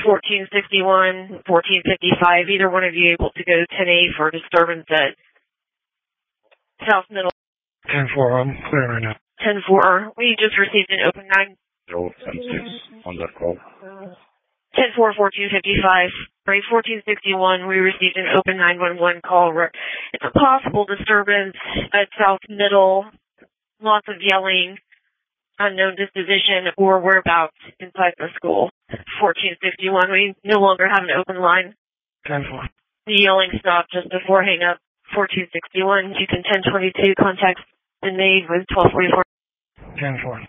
1461, 1455, either one of you able to go 10A for disturbance at South Middle? 10-4, I'm clear right now. 10-4, we just received an open 9. 0-10-6 on that call. 10-4, 1455. Right, 1461, we received an open 911 call. It's a possible disturbance at South Middle. Lots of yelling, unknown disposition, or whereabouts inside the school. 1461, we no longer have an open line. 10-4. The yelling stopped just before hang up. 1461, you can 1022, contact's been made with 1244. 10-4.